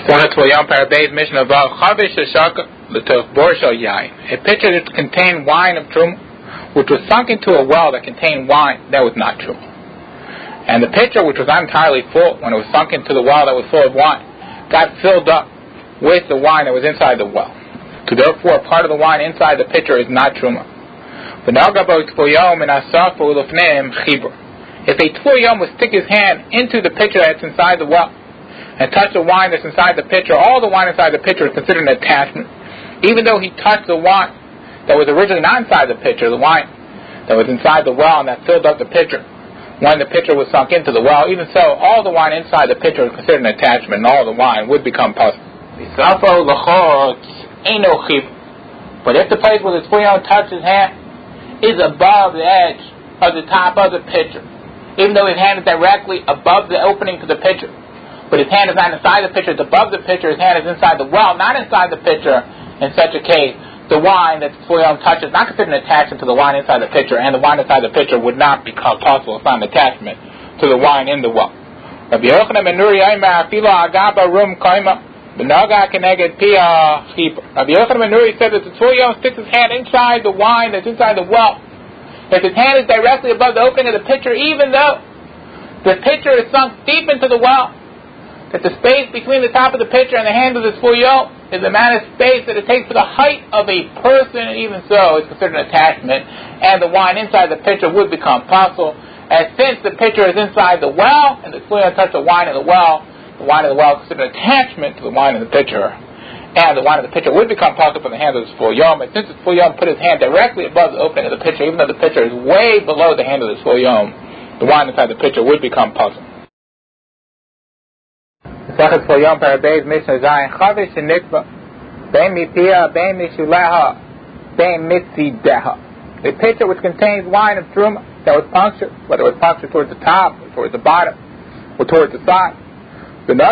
A pitcher that contained wine of truma, which was sunk into a well that contained wine that was not truma. And the pitcher, which was not entirely full, when it was sunk into the well that was full of wine, got filled up with the wine that was inside the well. So therefore, part of the wine inside the pitcher is not truma. If a tful yom would stick his hand into the pitcher that's inside the well and touch the wine that's inside the pitcher, all the wine inside the pitcher is considered an attachment. Even though he touched the wine that was originally not inside the pitcher, the wine that was inside the well and that filled up the pitcher when the pitcher was sunk into the well, even so, all the wine inside the pitcher is considered an attachment, and all the wine would become puzzle. But if the place where the tful yom touched his hand is above the edge of the top of the pitcher, even though his hand is directly above the opening to the pitcher, but his hand is not inside the pitcher, it's above the pitcher, his hand is inside the well, not inside the pitcher. In such a case, the wine that the tful yom touches is not considered an attachment to the wine inside the pitcher, and the wine inside the pitcher would not become possible. It's not an attachment to the wine in the well. Rabbi Yochanan ben Nuri said that the tful yom sticks his hand inside the wine that's inside the well. If his hand is directly above the opening of the pitcher, even though the pitcher is sunk deep into the well, that the space between the top of the pitcher and the hand of the tful yom is the amount of space that it takes for the height of a person, and even so, it's considered an attachment, and the wine inside the pitcher would become possible. And since the pitcher is inside the well, and the tful yom touched the wine in the well is considered an attachment to the wine in the pitcher, and the wine in the pitcher would become possible from the hand of the tful yom. And since the tful yom put his hand directly above the opening of the pitcher, even though the pitcher is way below the hand of the tful yom, the wine inside the pitcher would become possible. The pitcher which contains wine of truma that was punctured, whether it was punctured towards the top, or towards the bottom, or towards the side. If the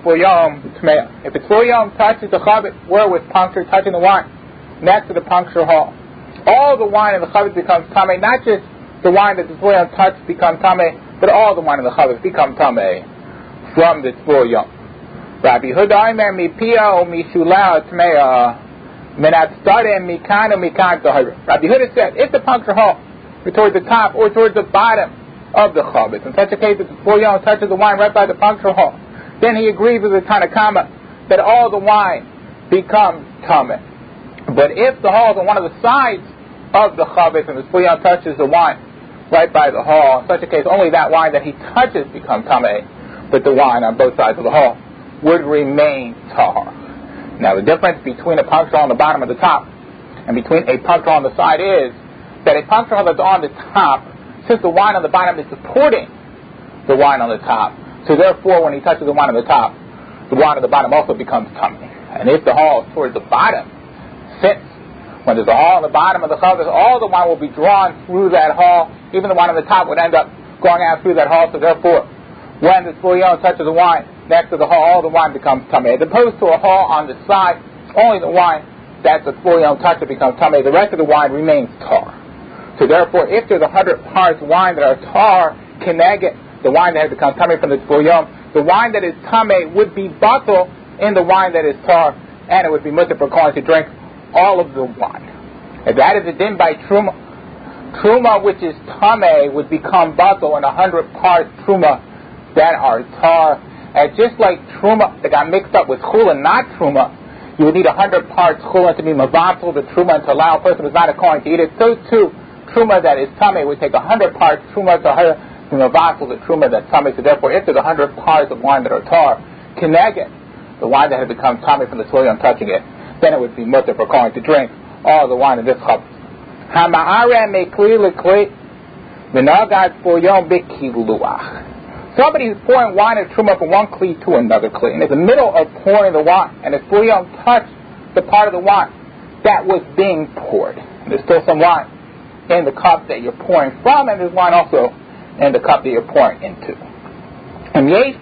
tful yom touches the chavit where it was punctured, touching the wine next to the puncture hole, all the wine in the chavit becomes tamei. Not just the wine that the tful yom touched becomes tamei, but all the wine in the chavit becomes tamei from the tful yom. Rabbi Yehuda Omer mipia o mishula tmeya minat stare mikan o mikan tahira. Rabbi Yehuda said, if the puncture hole is towards the top or towards the bottom of the chavit, in such a case that the tful yom touches the wine right by the puncture hole, then he agrees with the Tanakama that all the wine becomes tamei. But if the hole is on one of the sides of the chavit and the tful yom touches the wine right by the hole, in such a case only that wine that he touches becomes tamei, but the wine on both sides of the hole would remain tahar. Now the difference between a puncture hole on the bottom and the top and between a puncture hole on the side is that a puncture hole that's on the top, since the wine on the bottom is supporting the wine on the top, so therefore when he touches the wine on the top, the wine on the bottom also becomes tamei. And if the hole is towards the bottom, since when there's a hole on the bottom of the chavit, all the wine will be drawn through that hole, even the wine on the top would end up going out through that hole, so therefore when the tful yom touches the wine next to the hole, all the wine becomes tamei. As opposed to a hole on the side, only the wine that the tful yom touches becomes tamei. The rest of the wine remains tar. So therefore, if there's 100 parts wine that are tar, keneged, the wine that has become tamei from the tful yom, the wine that is tamei would be batel in the wine that is tar, and it would be mutter for Kohen to drink all of the wine. And that is a din by truma. Truma, which is tamei, would become batel in 100 parts truma that are tar. And just like truma that got mixed up with chulin, not truma, you would need 100 parts chulin to be mavatul the truma and to allow a person who's not a kohen to eat it. So too, truma that is tamei would take 100 parts truma to her to mavatul the truma that's tamei. So therefore, if there's 100 parts of wine that are tar, keneged, the wine that has become tamei from the tful yom touching it, then it would be mutter for kohen to drink all the wine in this cup. Hama'are mekli lekli v'nagad tful yom b'kiluach. Somebody who's pouring wine and truma from one kli to another kli, and in the middle of pouring the wine, and the tful yom touched the part of the wine that was being poured. And there's still some wine in the cup that you're pouring from, and there's wine also in the cup that you're pouring into. And if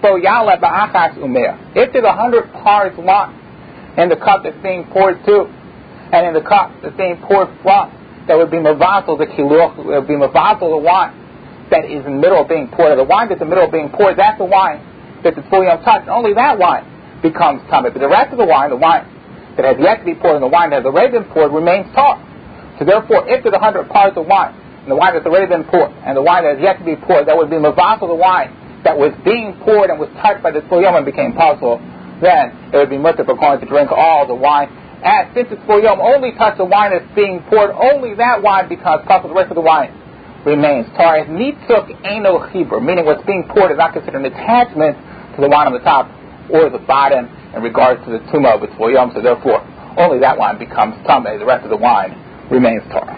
there's 100 parts wine in the cup that's being poured to, and in the cup that's being poured from, that would be mavatul the kiluch, it would be mavatul the wine that is in the middle of being poured. The wine that's in the middle of being poured, that's the wine that the tful yom touched. Only that wine becomes tamei. But the rest of the wine that has yet to be poured, and the wine that has already been poured, remains tar. So therefore, if there's 100 parts of wine, and the wine that's already been poured, and the wine that has yet to be poured, that would be mavasal the wine that was being poured and was touched by the tzvul yom and became possible, then it would be mutter for Kohen to drink all the wine. And since the tzvul yom only touched the wine that's being poured, only that wine becomes possible. The rest of the wine remains tar. Nitzuk eino chibur, meaning what's being poured is not considered an attachment to the wine on the top or the bottom in regards to the tumah of the tzvul yom. So therefore, only that wine becomes tamei. The rest of the wine remains tar.